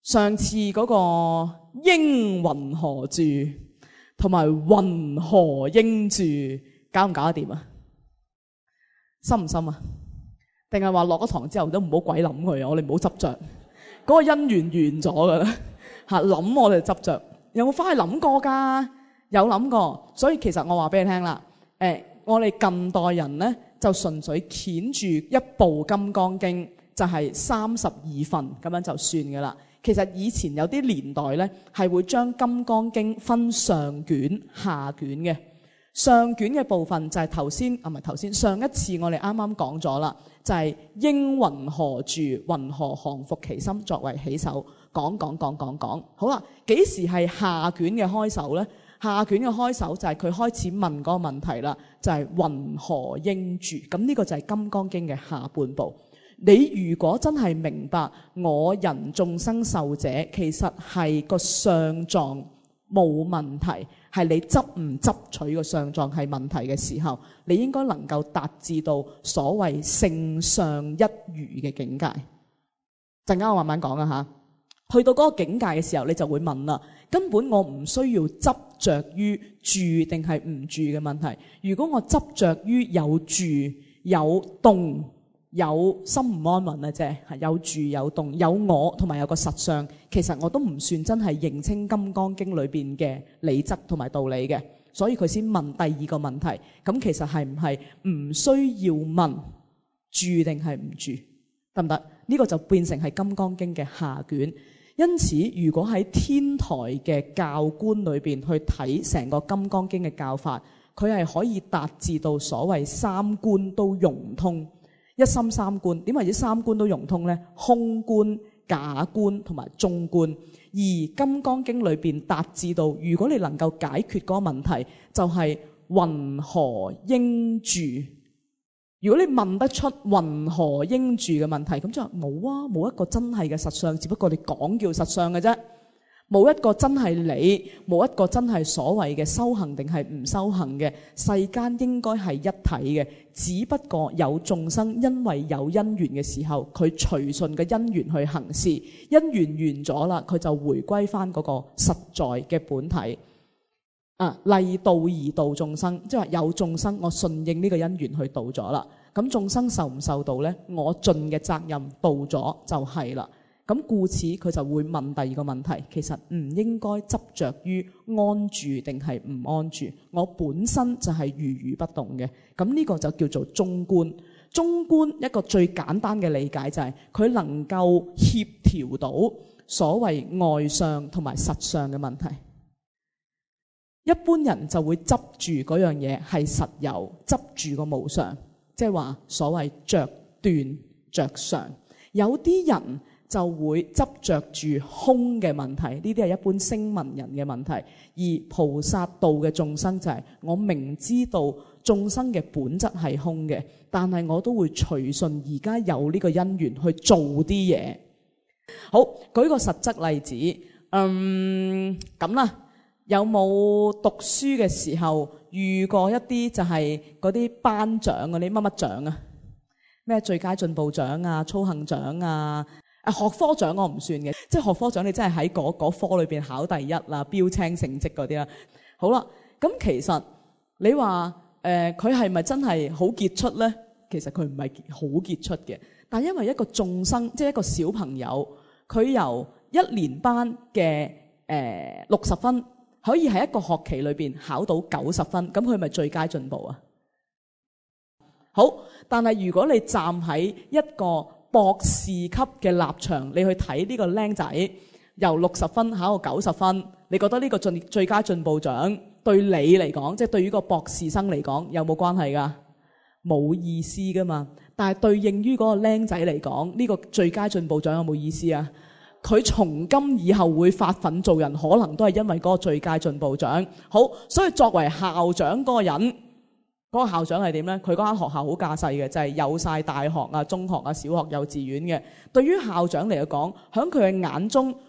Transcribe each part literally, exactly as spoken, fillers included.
上次嗰個應云何住同埋云何應住搞唔搞得掂啊？深唔深啊？定係話落咗堂之後都唔好鬼諗佢啊！我哋唔好執着，嗰個姻緣完咗噶啦嚇，諗我哋執着。有冇翻去諗過㗎？有諗過，所以其實我話俾你聽啦，誒，我哋近代人咧就純粹攢住一部《金剛經》，就係三十二份咁樣就算㗎啦。其實以前有啲年代咧係會將《金剛經》分上卷、下卷嘅。上卷嘅部分就係頭先啊，唔係頭先上一次我哋啱啱講咗啦，就係、是、應云何住，云何降伏其心作為起手，講講講講講。好啦，幾時係下卷嘅開首呢？下卷嘅開首就係佢開始問嗰個問題啦，就係、是、云何應住。咁呢個就係《金剛經》嘅下半部。你如果真係明白我人眾生受者其實係個相狀冇問題，係你執唔執取個相狀係問題嘅時候，你應該能夠達至到所謂性相一如嘅境界。陣間我慢慢講啊嚇，去到嗰個境界嘅時候，你就會問啦。根本我唔需要執着於住定係唔住嘅問題。如果我執着於有住有動有心唔安穩啊，啫係有住有動有我同埋有個實相，其實我都唔算真係認清《金剛經》裏邊嘅理則同埋道理嘅，所以佢先問第二個問題。咁其實係唔係唔需要問住定係唔住，得唔得？呢個就變成係《金剛經》嘅下卷。因此，如果喺天台嘅教官裏邊去睇成個《金剛經》嘅教法，佢係可以達至到所謂三觀都融通。一心三觀，點為之三觀都融通呢？空觀、假觀同埋中觀。而《金剛經》裏邊達至到，如果你能夠解決嗰個問題，就係云何應住。如果你問得出云何應住嘅問題，咁就冇啊，冇一個真係嘅實相，只不過你講叫實相嘅啫。冇一個真係你，冇一個真係所謂嘅修行定係唔修行嘅，世間應該係一體嘅。只不過有眾生因為有因緣嘅時候，佢隨順嘅因緣去行事，因緣完咗啦，佢就回歸翻嗰個實在嘅本體。啊，例度而度眾生，即係話有眾生，我順應呢個因緣去度咗啦。咁眾生受唔受到呢？我盡嘅責任度咗就係啦。咁故此佢就會問第二個問題，其實唔應該執着於安住定係唔安住，我本身就係如如不動嘅。咁呢個就叫做中觀。中觀一個最簡單嘅理解就係佢能夠協調到所謂外相同埋實相嘅問題。一般人就會執住嗰樣嘢係實有，執住個無常，即係話所謂着斷着常。有啲人就會執着住空嘅問題，呢啲係一般聲聞人嘅問題。而菩薩道嘅眾生就係、是、我明知道眾生嘅本質係空嘅，但係我都會隨順而家有呢個因緣去做啲嘢。好，舉個實質例子，嗯咁啦，有冇讀書嘅時候遇過一啲就係嗰啲頒獎嗰啲乜乜獎啊？咩最佳進步獎啊、操行獎啊？啊，學科獎我唔算嘅，即係學科獎你真係喺嗰嗰科裏邊考第一啦、標青成績嗰啲啦。好啦，咁其實你話誒佢係咪真係好傑出咧？其實佢唔係好傑出嘅，但係因為一個眾生，即係一個小朋友，佢由一年班嘅誒六十分，可以喺一個學期裏邊考到九十分，咁佢咪最佳進步啊？好，但係如果你站喺一個博士級嘅立場，你去睇呢個僆仔由六十分考到九十分，你覺得呢個進最佳進步獎對你嚟講，即係對於個博士生嚟講，有冇關係㗎？冇意思㗎嘛。但係對應於嗰個僆仔嚟講，呢個最佳進步獎有冇意思啊？佢從今以後會發奮做人，可能都係因為嗰個最佳進步獎。好，所以作為校長嗰個人。嗰個校長係點呢？佢嗰間學校好架勢嘅，就係有晒大學啊、中學啊、小學、幼稚園嘅。對於校長嚟講，喺佢嘅眼中，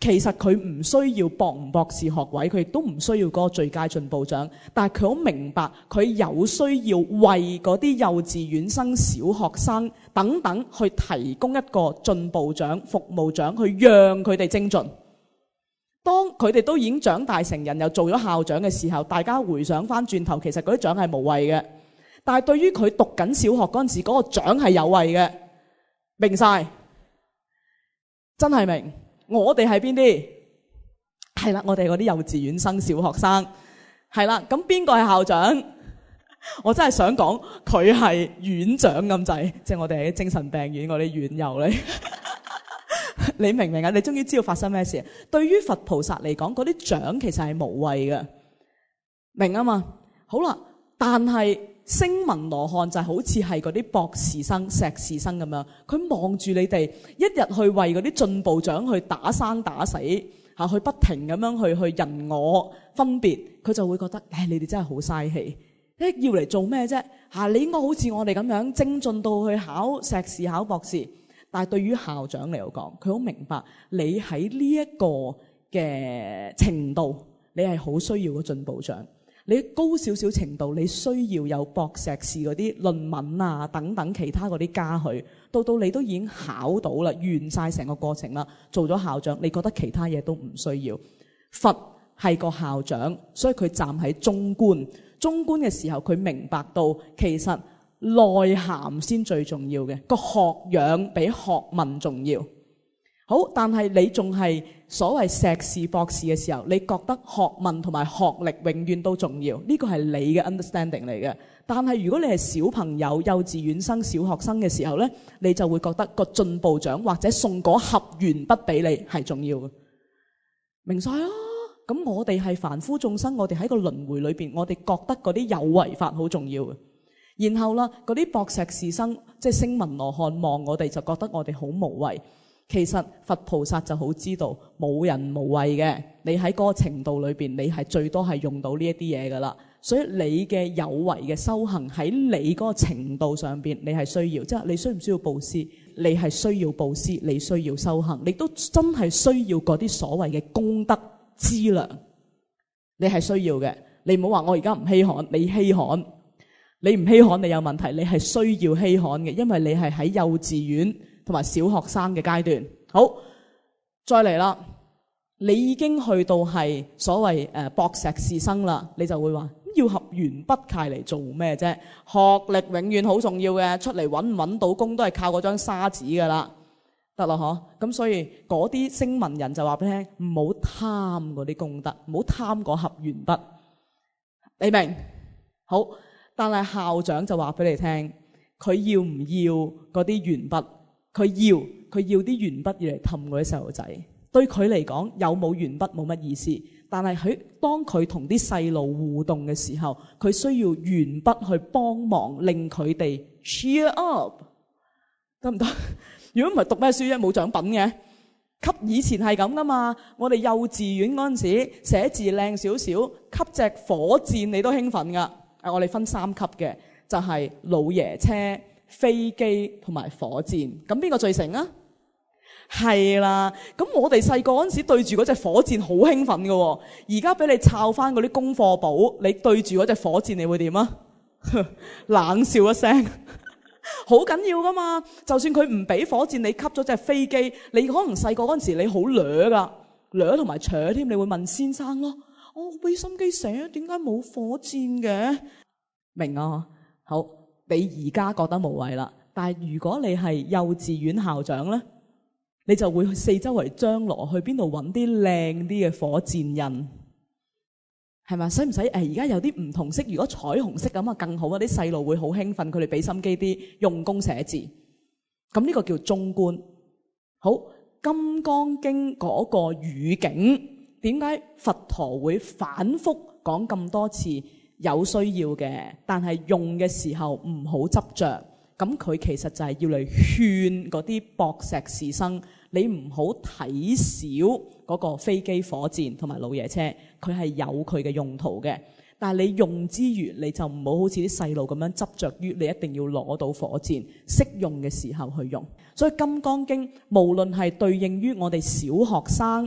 其實佢唔需要博唔博士學位，佢亦都唔需要嗰個最佳進步獎，但係佢好明白佢有需要為嗰啲幼稚園生、小學生等等去提供一個進步獎、服務獎，去讓佢哋精進。當佢哋都已經長大成人，又做咗校長嘅時候，大家回想翻轉頭，其實嗰啲獎係無謂嘅。但係對於佢讀緊小學嗰陣時，嗰個獎係有謂嘅，明晒，真係明。我哋係邊啲？係啦，我哋嗰啲幼稚園生、小學生，係啦。咁邊個係校長？我真係想講佢係院長咁滯，即係我哋喺精神病院嗰啲院友咧。你明唔明啊？你終於知道發生咩事？對於佛菩薩嚟講，嗰啲獎其實係無謂嘅，明啊嘛？好啦，但係聲聞羅漢就好似係嗰啲博士生、碩士生咁樣，佢望住你哋一日去為嗰啲進步獎去打生打死嚇，去不停咁樣去去人我分別，佢就會覺得誒，你哋真係好嘥氣，誒要嚟做咩啫？嚇，你應該好似我哋咁樣精進到去考碩士、考博士。但係對於校長嚟講，佢好明白你喺呢一個嘅程度，你係好需要個進步獎。你高少少程度，你需要有博碩士嗰啲論文啊等等其他嗰啲嘉許，到到你都已經考到啦，完晒成個過程啦，做咗校長，你覺得其他嘢都唔需要。佛係個校長，所以佢站喺中觀，中觀嘅時候，佢明白到其實內涵先最重要嘅，個學養比學問重要。好，但係你仲係所謂碩士博士嘅時候，你覺得學問同埋學歷永遠都重要，呢個係你嘅 understanding 嚟嘅。但係如果你係小朋友、幼稚園生、小學生嘅時候呢，你就會覺得個進步獎或者送嗰盒鉛筆俾你係重要嘅。明晒啦。咁我哋係凡夫眾生，我哋喺個輪迴裏邊，我哋覺得嗰啲有為法好重要嘅。然後啦，嗰啲博碩士生即係聲聞羅漢望我哋，就覺得我哋好無謂。其實佛菩薩就好知道冇人無謂嘅，你喺嗰個程度裏邊，你係最多係用到呢一啲嘢噶啦。所以你嘅有為嘅修行喺你嗰個程度上邊，你係需要，即係你需唔需要布施？你係需要布施，你需要修行，你都真係需要嗰啲所謂嘅功德資糧，你係需要嘅。你唔好話我而家唔稀罕，你稀罕，你唔稀罕你有問題，你係需要稀罕嘅，因為你係喺幼稚園同埋小學生嘅階段。好，再嚟啦，你已經去到係所謂誒博碩士生啦，你就會話要合鉛筆契嚟做咩啫？學歷永遠好重要嘅，出嚟揾唔揾到工都係靠嗰張沙紙噶啦，得咯嗬？咁所以嗰啲聲聞人就話俾你聽，唔好貪嗰啲功德，唔好貪嗰盒鉛筆，你明？好，但係校長就話俾你聽，佢要唔要嗰啲鉛筆？佢要，佢要啲鉛筆要嚟氹嗰啲細路仔。對佢嚟講，有冇鉛筆冇乜意思。但係佢當佢同啲細路互動嘅時候，佢需要鉛筆去幫忙，令佢哋 cheer up， 得唔得？如果唔係讀咩書啫，冇獎品嘅。級以前係咁噶嘛，我哋幼稚園嗰陣時寫字靚少少，級隻火箭你都興奮噶。啊，我哋分三級嘅，就係老爺車、飛機同埋火箭，咁邊個最成啊？係啦，咁我哋細個嗰陣時對住嗰隻火箭好興奮㗎喎，而家俾你抄翻嗰啲功課簿，你對住嗰隻火箭你會點啊？冷笑一聲，好緊要噶嘛！就算佢唔俾火箭，你吸咗隻飛機，你可能細個嗰陣時你好掠噶，掠同埋扯添，你會問先生咯，我俾心機寫，點解冇火箭嘅？明啊？好。你而家覺得無謂啦，但係如果你係幼稚園校長咧，你就會四周圍張羅去邊度揾啲靚啲嘅火箭印，係咪？使唔使誒？而家有啲唔同色，如果彩虹色咁啊更好啊！啲細路會好興奮，佢哋俾心機啲用功寫字。咁呢個叫中觀。好，《金剛經》嗰個語境，點解佛陀會反覆講咁多次？有需要嘅，但係用嘅時候唔好執着。咁佢其實就係要嚟勸嗰啲博碩士生，你唔好睇少嗰個飛機、火箭同埋老爺車，佢係有佢嘅用途嘅。但係你用之餘，你就唔好好似啲細路咁樣執着於你一定要攞到火箭，識用嘅時候去用。所以《金剛經》無論係對應於我哋小學生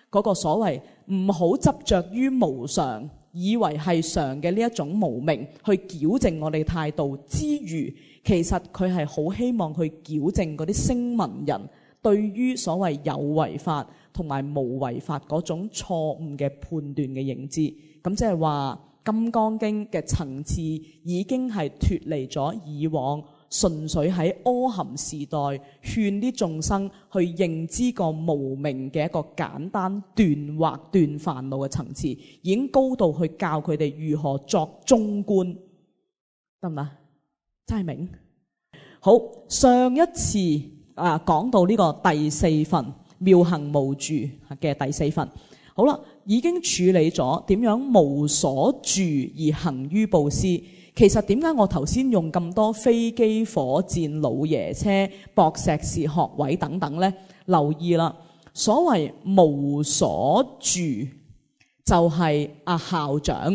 嗰個所謂唔好執着於無常，以為係常嘅呢一種無明去矯正我哋態度之餘，其實佢係好希望去矯正嗰啲聲聞人對於所謂有為法同埋無為法嗰種錯誤嘅判斷嘅認知。咁即係話《金剛經》嘅層次已經係脫離咗以往純粹喺阿含時代勸啲眾生去認知個無明嘅一個簡單斷惑斷煩惱嘅層次，已經高度去教佢哋如何作中觀，得唔得？真係明？好，上一次啊講到呢個第四份妙行無住嘅第四份，好啦，已經處理咗點樣無所住而行於布施。其實點解我頭先用咁多飛機、火箭、老爺車、博碩士學位等等呢？留意啦，所謂無所住就係阿校長，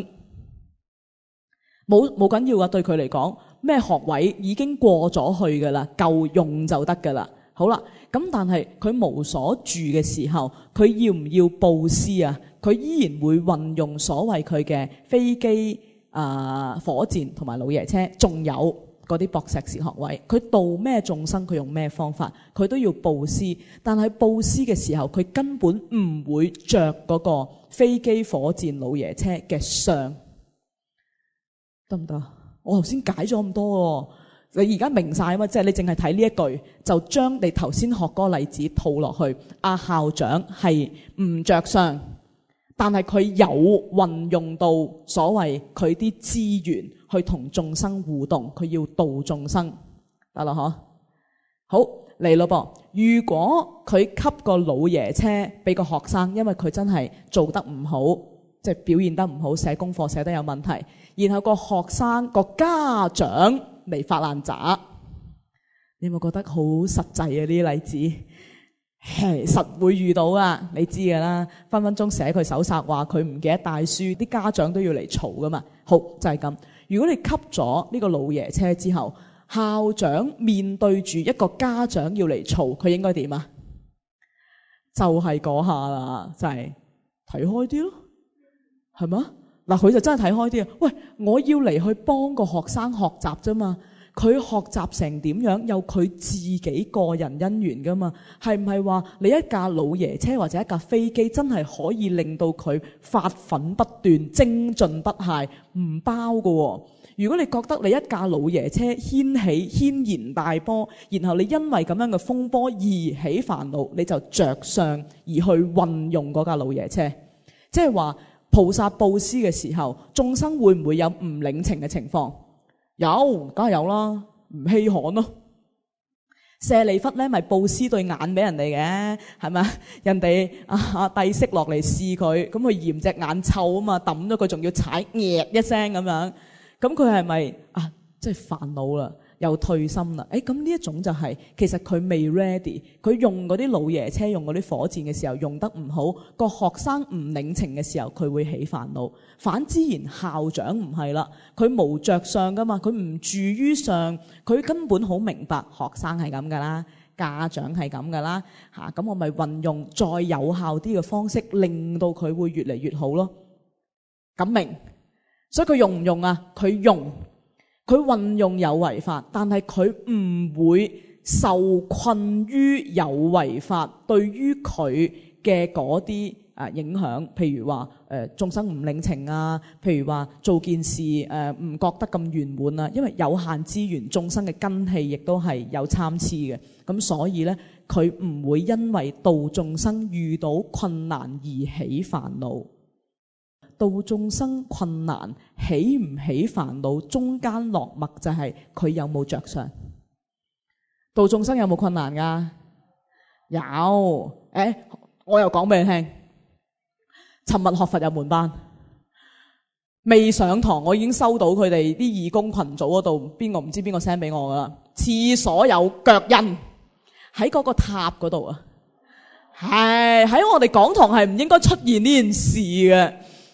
冇冇緊要啊！對佢嚟講，咩學位已經過咗去噶啦，夠用就得噶啦。好啦，咁但係佢無所住嘅時候，佢要唔要布施啊？佢依然會運用所謂佢嘅飛機、啊火箭同埋老爺車，仲有嗰啲博碩士學位。佢度咩眾生，佢用咩方法，佢都要布施。但係布施嘅時候，佢根本唔會着嗰個飛機、火箭、老爺車嘅相，得唔得？我頭先解咗咁多喎，你而家明晒啊嘛？即係你淨係睇呢一句，就將你頭先學嗰個例子套落去。阿校長係唔着相，但係佢有運用到所謂佢啲資源去同眾生互動，佢要度眾生，得啦嗬？好，嚟咯噃。如果佢給個老爺車俾個學生，因為佢真係做得唔好，即係表現得唔好，寫功課寫得有問題，然後個學生個家長嚟發爛渣，你有冇覺得好實際啊？呢啲例子係實會遇到啊，你知噶啦，分分鐘寫佢手冊話佢唔記得帶書，啲家長都要嚟嘈噶嘛。好，就係咁。如果你給咗呢個老爺車之後，校長面對住一個家長要嚟嘈，佢應該點啊？就係嗰下啦，就係睇開啲咯，係嘛？嗱，佢就真係睇開啲啊！喂，我要嚟去幫個學生學習啫嘛，佢學習成點樣有佢自己個人因緣噶嘛？係唔係話你一架老爺車或者一架飛機真係可以令到佢發奮不斷、精進不懈？唔包噶喎。如果你覺得你一架老爺車掀起軒然大波，然後你因為咁樣嘅風波而起煩惱，你就着相而去運用嗰架老爺車，即係話菩薩布施嘅時候，眾生會唔會有唔領情嘅情況？有，梗係有啦，唔稀罕咯。舍利弗咧，咪布施對眼俾人哋嘅，係咪？人哋啊帝釋落嚟試佢，咁佢嫌隻眼臭啊嘛，抌咗佢，仲要踩嘢一聲咁樣。咁佢係咪啊？即係煩惱啦，又退心啦。誒，咁呢一種就係、是、其實佢未 ready， 佢用嗰啲老爺車、用嗰啲火箭嘅時候用得唔好，個學生唔領情嘅時候，佢會起煩惱。反之然校長唔係啦，佢無着相噶嘛，佢唔住於相，佢根本好明白學生係咁噶啦，家長係咁噶啦嚇。咁、啊、我咪運用再有效啲嘅方式，令到佢會越嚟越好咯。咁明？所以佢用唔用啊？佢用，佢運用有為法，但係佢唔會受困於有為法對於佢嘅嗰啲啊影響。譬如話誒眾生唔領情啊，譬如話做件事誒唔覺得咁圓滿啊，因為有限資源，眾生嘅根器亦都係有參差嘅。咁所以咧，佢唔會因為度眾生遇到困難而起煩惱。度眾生困難起唔起煩惱，中間落墨就係佢有冇着相。度眾生有冇困難噶？有。誒，我又講俾你聽，尋日學佛入門班，未上堂我已經收到佢哋啲義工群組嗰度，邊個唔知邊個 send 俾我噶啦。廁所有腳印喺嗰個塔嗰度啊，係喺我哋講堂係唔應該出現呢件事嘅。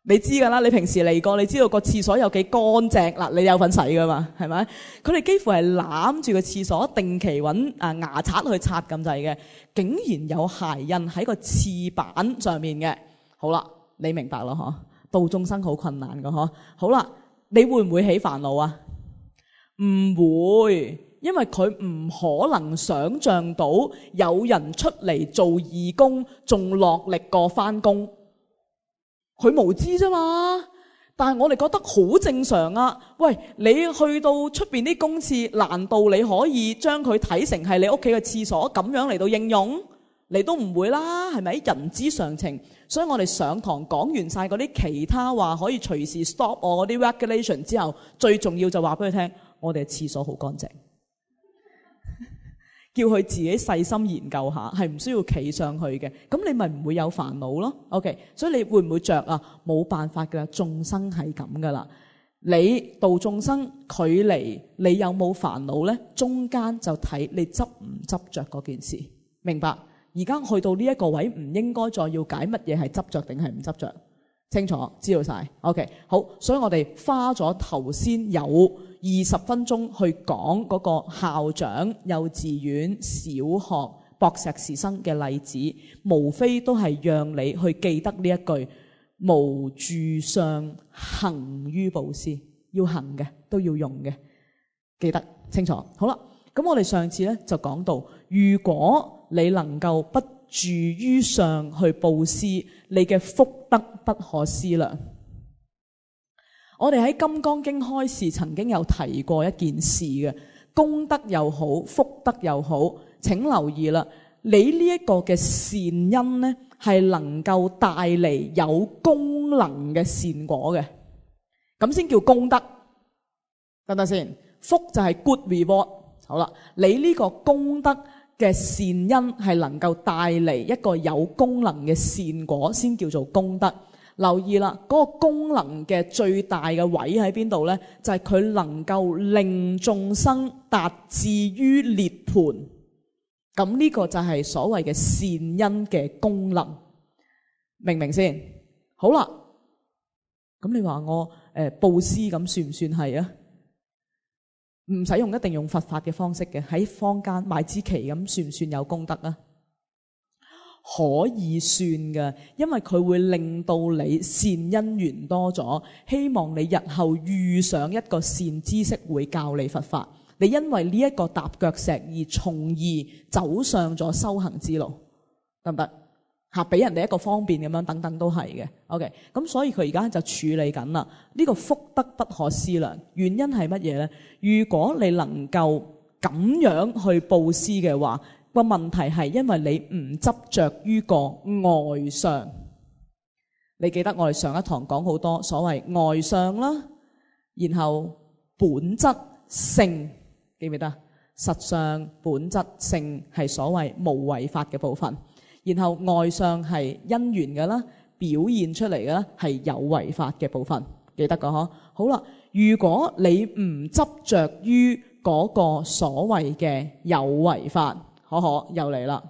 你知㗎啦，你平時嚟過，你知道個廁所有幾乾淨嗱，你有份洗㗎嘛，係咪？佢哋幾乎係攬住個廁所，定期揾啊牙刷去刷咁滯嘅，竟然有鞋印喺個廁板上面嘅。好啦，你明白咯嗬？度眾生好困難㗎嗬。好啦，你會唔會起煩惱啊？唔會，因為佢唔可能想像到有人出嚟做義工，仲落力過返工。佢無知啫嘛，但係我哋覺得好正常啊！喂，你去到出邊啲公廁，難道你可以將佢睇成係你屋企嘅廁所咁樣嚟到應用？你都唔會啦，係咪？人之常情。所以我哋上堂講完晒嗰啲其他話可以隨時 stop 我嗰啲 regulation 之後，最重要就話俾佢聽，我哋嘅廁所好乾淨。叫佢自己細心研究下，係唔需要企上去嘅，咁你咪唔會有煩惱咯。OK， 所以你會唔會着啊？冇辦法㗎，眾生係咁噶啦。你度眾生，距離你有冇煩惱咧？中間就睇你執唔執着嗰件事，明白？而家去到呢一個位，唔應該再要解乜嘢係執着定係唔執着，清楚知道晒。OK， 好，所以我哋花咗頭先有二十分鐘去講嗰個校長、幼稚園、小學、博碩士生嘅例子，無非都係讓你去記得呢一句無住相行於布施，要行嘅都要用嘅，記得清楚。好啦，咁我哋上次咧就講到，如果你能夠不住於相去布施，你嘅福德不可思量。我哋喺《金剛經》開示曾經有提過一件事嘅，功德又好，福德又好，請留意啦。你呢一個嘅善因呢，係能夠帶嚟有功能嘅善果嘅，咁先叫功德，得唔得先？福就係 good reward。好啦，你呢個功德嘅善因係能夠帶嚟一個有功能嘅善果，先叫做功德。留意啦，嗰個功能嘅最大嘅位喺邊度呢？就係佢能夠令眾生達至於涅槃。咁呢個就係所謂嘅善因嘅功能，明唔明先？好啦，咁你話我誒布施咁算唔算係啊？唔使用一定用佛法嘅方式嘅，喺坊間賣支旗咁算唔算有功德啊？可以算嘅，因為佢會令到你善因緣多咗，希望你日後遇上一個善知識會教你佛法，你因為呢一個踏腳石而從而走上咗修行之路，得唔得？吓，俾人哋一個方便咁樣，等等都係嘅。OK， 咁所以佢而家就處理緊啦。呢個福德不可思量，原因係乜嘢呢？如果你能夠咁樣去布施嘅話，個問題係因為你唔執着於個外相。你記得我哋上一堂講好多所謂外相啦，然後本質性，記唔記得？實相本質性係所謂無為法嘅部分，然後外相係因緣嘅啦，表現出嚟嘅啦係有為法嘅部分，記得個嗬？好啦，如果你唔執着於嗰個所謂嘅有為法，可可又嚟啦！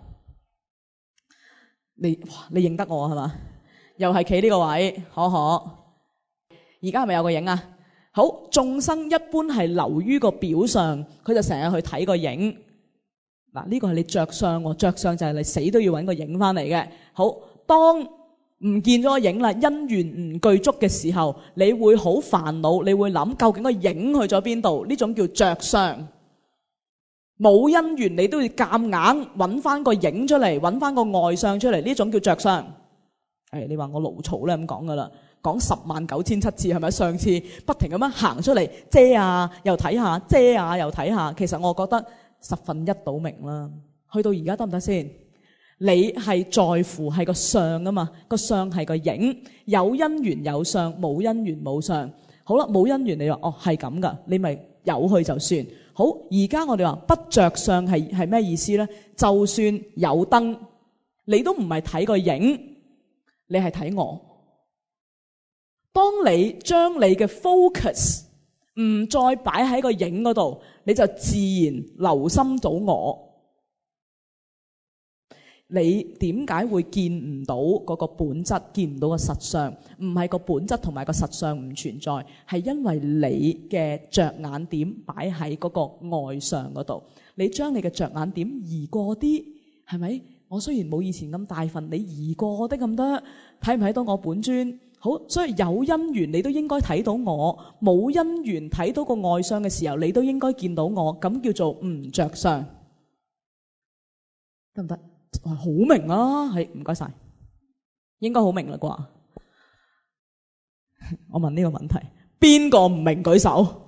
你哇，你認得我係嘛？又係企呢個位，可可。而家係咪有個影啊？好，眾生一般係流於個表上，佢就成日去睇個影。嗱，呢個係你着相喎，着相就係你死都要揾個影翻嚟嘅。好，當唔見咗個影啦，因緣唔具足嘅時候，你會好煩惱，你會諗究竟個影去咗邊度？呢種叫着相。冇因緣你都要夾硬揾翻個影出嚟，揾翻個外相出嚟，呢種叫着相。誒、哎，你話我牢嘈咧咁講噶啦，講十萬九千七次係咪？上次不停咁樣行出嚟遮啊，又睇下遮啊，又睇下。其實我覺得十分一倒明啦。去到而家得唔得先？你係在乎係個相啊嘛，個相係個影，有因緣有相，冇因緣冇相。好啦，冇因緣你話哦係咁噶，你咪有去就算。好，而家我哋話不着相係係咩意思咧？就算有燈，你都唔係睇個影，你係睇我。當你將你嘅 focus 唔再擺喺個影嗰度，你就自然留心到我。 你點解會見唔到嗰個本質，見唔到個實相？唔係個本質同埋個實相唔存在，係因為你嘅着眼點擺喺嗰個外相嗰度。你將你嘅着眼點移過啲，係咪？我雖然冇以前咁大份，你移過啲咁多，睇唔睇到我本尊？好，所以有因緣你都應該睇到我，冇因緣睇到個外相嘅時候，你都應該見到我，咁叫做唔着相，得唔得？好明啊，係，唔該晒，應該好明啦啩？我問呢個問題，邊個唔明舉手？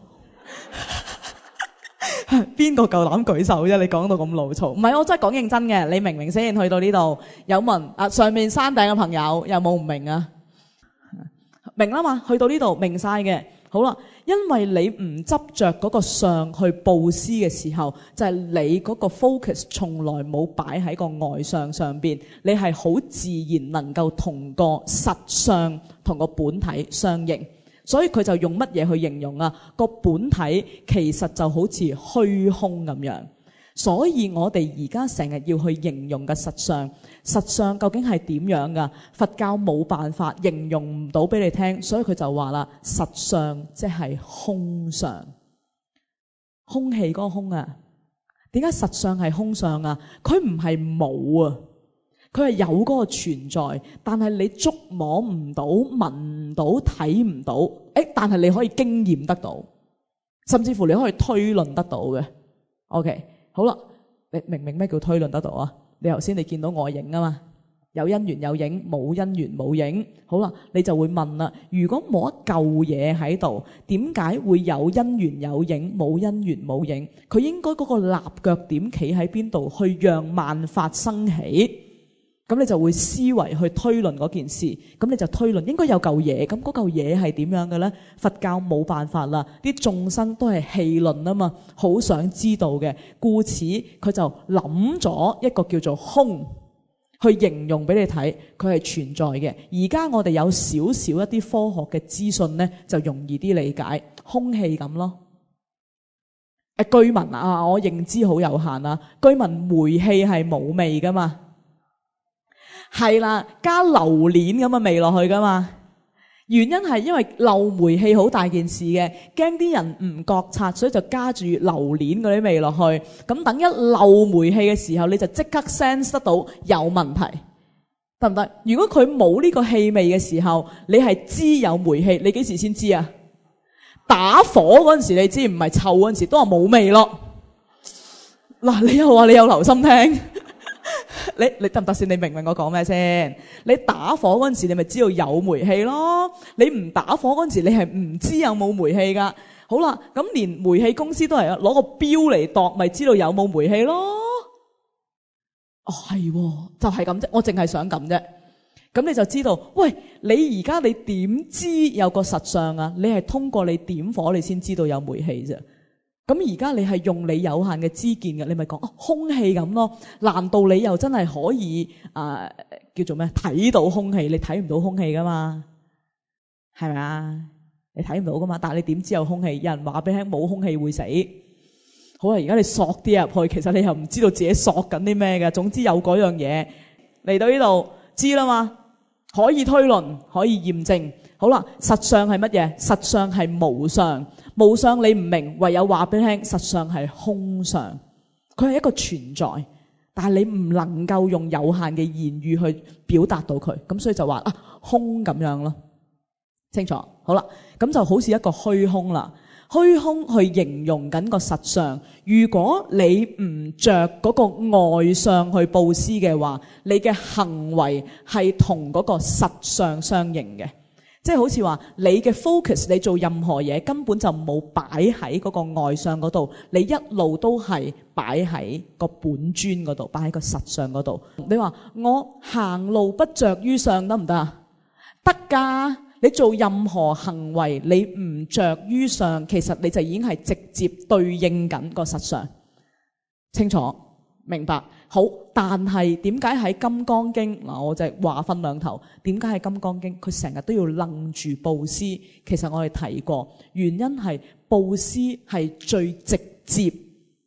邊個夠膽舉手啫？你講到咁老嘈，唔係，我真係講認真嘅。你明唔明先？去到呢度有問啊，上面山頂嘅朋友有冇唔明啊？明啦嘛，去到呢度明晒嘅。好啦，因為你唔執着嗰個相去布施嘅時候，就係你嗰個 focus 從來冇擺喺個外相上邊，你係好自然能夠同個實相同個本體相應。所以佢就用乜嘢去形容啊？個本體其實就好似虛空咁樣。所以我哋而家成日要去形容嘅實相，實相究竟係點樣噶？佛教冇辦法形容唔到俾你聽，所以佢就話啦，實相即係空相，空氣嗰個空啊。點解實相係空相啊？佢唔係冇啊，佢係有嗰個存在，但係你觸摸唔到、聞唔到、睇唔到，誒，但係你可以經驗得到，甚至乎你可以推論得到嘅。OK。好啦，你明唔明咩叫推論得到啊？你頭先你見到外影啊嘛，有因緣有影，冇因緣冇影。好啦，你就會問啦，如果冇一嚿嘢喺度，點解會有因緣有影，冇因緣冇影？佢應該嗰個立腳點企喺邊度，去讓萬法生起？咁你就會思維去推論嗰件事，咁你就推論應該有嚿嘢，咁嗰嚿嘢係點樣嘅咧？佛教冇辦法啦，啲眾生都係戲論啊嘛，好想知道嘅，故此佢就諗咗一個叫做空，去形容俾你睇，佢係存在嘅。而家我哋有少少一啲科學嘅資訊咧，就容易啲理解，空氣咁咯。誒，據聞啊，我認知好有限啊，據聞煤氣係冇味噶嘛。係啦，加榴蓮咁嘅味落去噶嘛。原因係因為漏煤氣好大件事嘅，驚啲人唔覺察，所以就加住榴蓮嗰啲味落去。咁等一漏煤氣嘅時候，你就即刻 sense 得到有問題，得唔得？如果佢冇呢個氣味嘅時候，你係知有煤氣，你幾時先知啊？打火嗰陣時你知，唔係臭嗰陣時都話冇味咯。嗱，你又話你有留心聽。你你得唔得先？你明唔明我講咩先？你打火嗰陣時，你咪知道有煤氣咯。你唔打火嗰陣時，你係唔知有冇煤氣噶。好啦，咁連煤氣公司都係攞個錶嚟度，咪知道有冇煤氣咯。哦，係，就係咁啫。我淨係想咁啫。咁你就知道，喂，你而家你點知有個實相啊？你係通過你點火，你先知道有煤氣啫。咁而家你係用你有限嘅知見嘅，你咪講哦，空氣咁咯。難道你又真係可以啊、呃、叫做咩睇到空氣？你睇唔到空氣噶嘛？係咪啊？你睇唔到噶嘛？但係你點知有空氣？有人話俾你聽冇空氣會死。好啊，而家你索啲入去，其實你又唔知道自己索緊啲咩嘅。總之有嗰樣嘢嚟到呢度知啦嘛，可以推論，可以驗證。好啦，實相係乜嘢？實相係無相。無相你唔明，唯有話俾你聽，實相係空相，佢係一個存在，但係你唔能夠用有限嘅言語去表達到佢，咁所以就話啊空咁樣咯，清楚？好啦，咁就好似一個虛空啦，虛空去形容緊個實相。如果你唔着嗰個外相去布施嘅話，你嘅行為係同嗰個實相相應嘅。即係好似話你嘅 focus，你做任何嘢根本就冇擺喺嗰個外相嗰度，你一路都係擺喺個本尊嗰度，擺喺個實相嗰度。你話我行路不着於相得唔得啊？得㗎，你做任何行為你唔着於相，其實你就已經係直接對應緊個實相。清楚？明白？好，但係點解喺《金剛經》嗱，我就話分兩頭。點解喺《金剛經》佢成日都要楞住布施？其實我哋提過，原因係布施係最直接、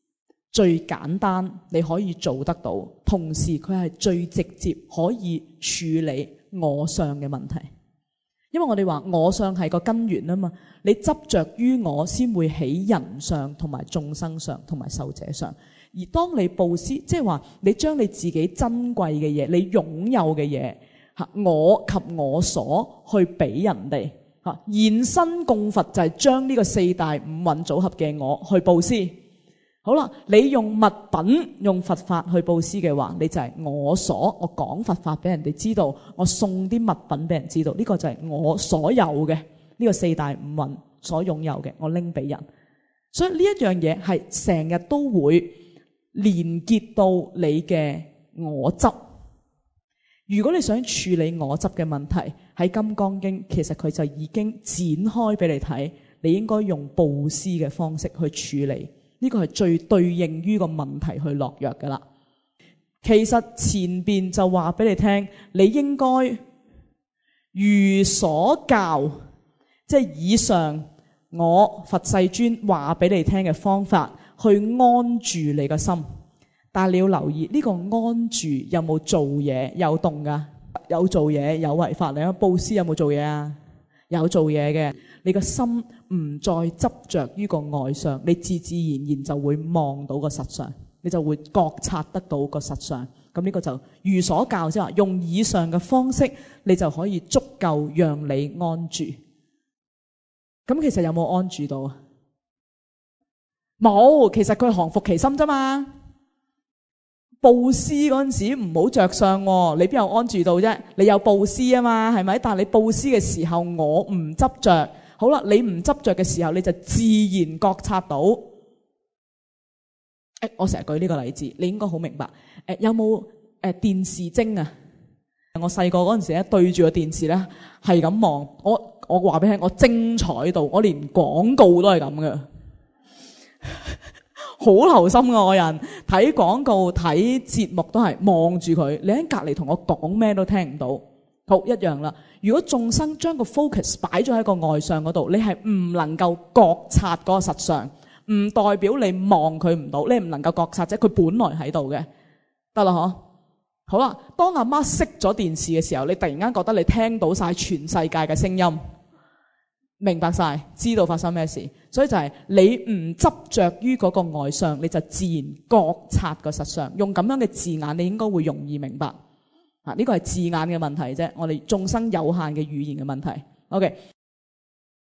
最簡單你可以做得到，同時佢係最直接可以處理我相嘅問題。因為我哋話我相係個根源啊嘛，你執着於我先會起人相同埋眾生相同埋受者相。而當你布施，即係話你將你自己珍貴嘅嘢，你擁有嘅嘢，我及我所去俾人哋，現身供佛就係將呢個四大五蘊組合嘅我去布施。好啦，你用物品用佛法去布施嘅話，你就係我所，我講佛法俾人哋知道，我送啲物品俾人知道，呢個就係我所有嘅呢個四大五蘊所擁有嘅，我拎俾人。所以呢一樣嘢係成日都會連結到你嘅我執。如果你想處理我執嘅問題，喺《金剛經》其實佢就已經展開俾你睇，你應該用布施嘅方式去處理。呢個係最對應於個問題去落藥㗎啦。其實前邊就話俾你聽，你應該如所教，即係以上我佛世尊話俾你聽嘅方法去安住你個心。但係你要留意呢個安住有冇做嘢？有動㗎，有做嘢，有違法。你睇布施有冇做嘢啊？有做嘢嘅。你個心唔再執着於個外相，你自自然然就會望到個實相，你就會覺察得到個實相。咁呢個就如所教，即係話用以上嘅方式，你就可以足夠讓你安住。咁其實有冇安住到啊？冇，其實佢係降伏其心啫嘛。布施嗰陣時唔好着相，你邊有安住到啫？你有布施啊嘛，係咪？但係你布施嘅時候，我唔執着。好啦，你唔執着嘅時候，你就自然覺察到。誒，我成日舉呢個例子，你應該好明白。誒，有冇誒電視精啊？我細個嗰陣時咧，對住個電視咧，係咁望。我我話俾你聽，我精彩到，我連廣告都係咁嘅，好留心嘅我人睇廣告睇節目都係望住佢。你喺隔離同我講咩都聽唔到。好一樣啦。如果眾生將個 focus 擺咗喺個外相嗰度，你係唔能夠覺察嗰個實相，唔代表你望佢唔到，你唔能夠覺察啫。佢本來喺度嘅，得啦嗬。好啦，當阿媽熄咗電視嘅時候，你突然間覺得你聽到晒全世界嘅聲音，明白晒，知道發生咩事。所以就係你唔執着於嗰個外相，你就自然覺察個實相。用咁樣嘅字眼，你應該會容易明白。啊！呢個係字眼嘅問題啫，我哋眾生有限嘅語言嘅問題。OK。